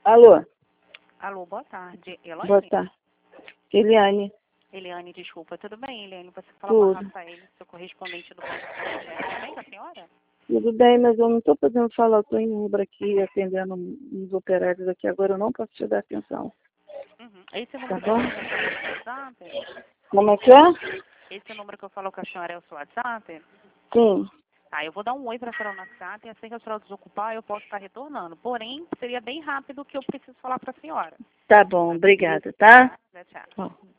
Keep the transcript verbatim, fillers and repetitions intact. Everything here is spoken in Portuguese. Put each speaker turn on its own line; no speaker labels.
Alô?
Alô, boa tarde. Elaine?
Boa tarde. Eliane.
Eliane, desculpa. Tudo bem, Eliane? Você fala
Tudo.
com a Rafael, seu correspondente do Banco Santander. Tudo bem com a senhora?
Tudo bem, mas eu não estou podendo falar. Eu estou em Ubra aqui, atendendo uns operários aqui. Agora eu não posso te dar atenção.
Uhum. Esse é o
Tá
número que
bom?
eu falo com a senhora é o seu WhatsApp?
Como é que é?
Esse é o número que eu falo com a senhora é o seu WhatsApp?
Sim.
Tá, eu vou dar um oi para a senhora no WhatsApp e assim que a senhora desocupar eu posso estar retornando. Porém, seria bem rápido o que eu preciso falar para a senhora.
Tá bom, obrigada, tá?
Tá? Tchau.
Bom.